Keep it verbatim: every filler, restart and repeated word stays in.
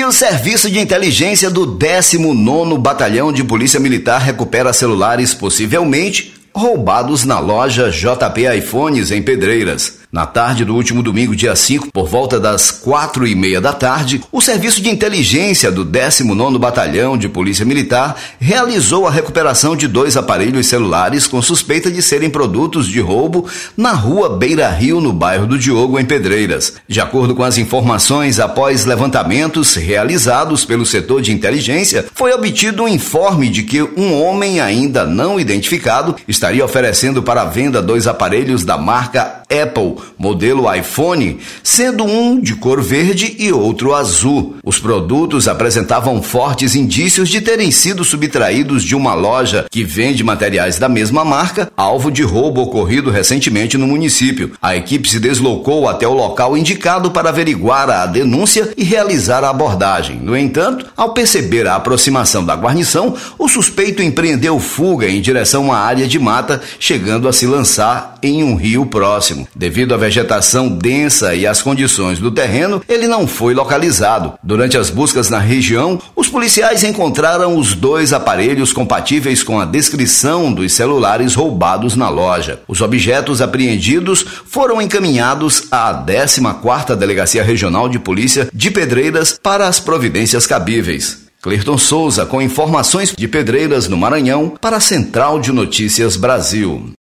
E o Serviço de Inteligência do décimo nono Batalhão de Polícia Militar recupera celulares possivelmente roubados na loja J P iPhones em Pedreiras. Na tarde do último domingo, dia cinco, por volta das quatro e meia da tarde, o Serviço de Inteligência do décimo nono Batalhão de Polícia Militar realizou a recuperação de dois aparelhos celulares com suspeita de serem produtos de roubo na rua Beira Rio, no bairro do Diogo, em Pedreiras. De acordo com as informações, após levantamentos realizados pelo setor de inteligência, foi obtido um informe de que um homem ainda não identificado estaria oferecendo para venda dois aparelhos da marca Apple, modelo iPhone, sendo um de cor verde e outro azul. Os produtos apresentavam fortes indícios de terem sido subtraídos de uma loja que vende materiais da mesma marca, alvo de roubo ocorrido recentemente no município. A equipe se deslocou até o local indicado para averiguar a denúncia e realizar a abordagem. No entanto, ao perceber a aproximação da guarnição, o suspeito empreendeu fuga em direção à área de mata, chegando a se lançar em um rio próximo. Devido à vegetação densa e às condições do terreno, ele não foi localizado. Durante as buscas na região, os policiais encontraram os dois aparelhos compatíveis com a descrição dos celulares roubados na loja. Os objetos apreendidos foram encaminhados à décima quarta Delegacia Regional de Polícia de Pedreiras para as providências cabíveis. Cleirton Souza, com informações de Pedreiras, no Maranhão, para a Central de Notícias Brasil.